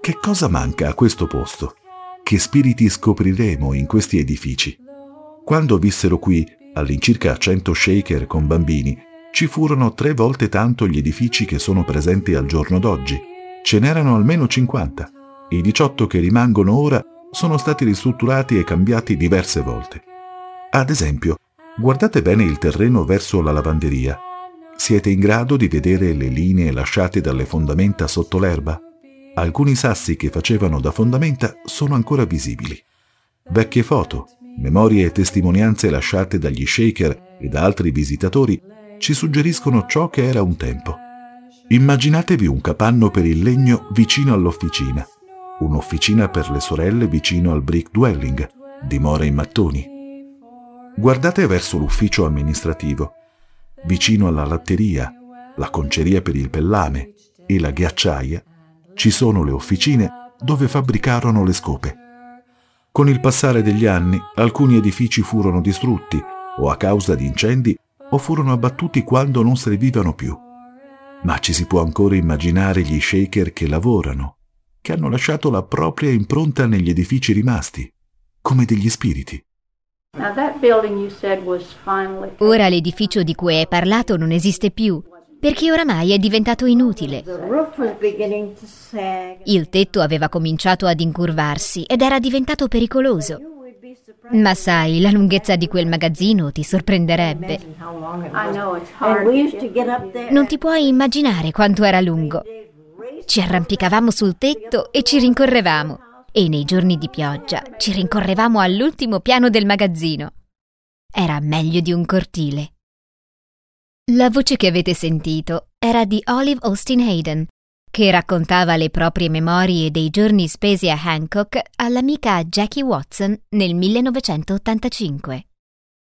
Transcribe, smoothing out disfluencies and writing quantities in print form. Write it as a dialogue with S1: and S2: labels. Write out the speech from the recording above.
S1: Che cosa manca a questo posto? Che spiriti scopriremo in questi edifici? Quando vissero qui, all'incirca 100 shaker con bambini, ci furono 3 volte tanto gli edifici che sono presenti al giorno d'oggi. Ce n'erano almeno 50. I 18 che rimangono ora sono stati ristrutturati e cambiati diverse volte. Ad esempio, guardate bene il terreno verso la lavanderia. Siete in grado di vedere le linee lasciate dalle fondamenta sotto l'erba? Alcuni sassi che facevano da fondamenta sono ancora visibili. Vecchie foto, memorie e testimonianze lasciate dagli shaker e da altri visitatori ci suggeriscono ciò che era un tempo. Immaginatevi un capanno per il legno vicino all'officina, un'officina per le sorelle vicino al brick dwelling, dimore in mattoni. Guardate verso l'ufficio amministrativo, vicino alla latteria, la conceria per il pellame e la ghiacciaia, ci sono le officine dove fabbricarono le scope. Con il passare degli anni, alcuni edifici furono distrutti o a causa di incendi o furono abbattuti quando non servivano più. Ma ci si può ancora immaginare gli shaker che lavorano, che hanno lasciato la propria impronta negli edifici rimasti, come degli spiriti.
S2: Ora l'edificio di cui hai parlato non esiste più, perché oramai è diventato inutile. Il tetto aveva cominciato ad incurvarsi ed era diventato pericoloso. Ma sai, la lunghezza di quel magazzino ti sorprenderebbe. Non ti puoi immaginare quanto era lungo. Ci arrampicavamo sul tetto e ci rincorrevamo. E nei giorni di pioggia ci rincorrevamo all'ultimo piano del magazzino. Era meglio di un cortile. La voce che avete sentito era di Olive Austin Hayden, che raccontava le proprie memorie dei giorni spesi a Hancock all'amica Jackie Watson nel 1985.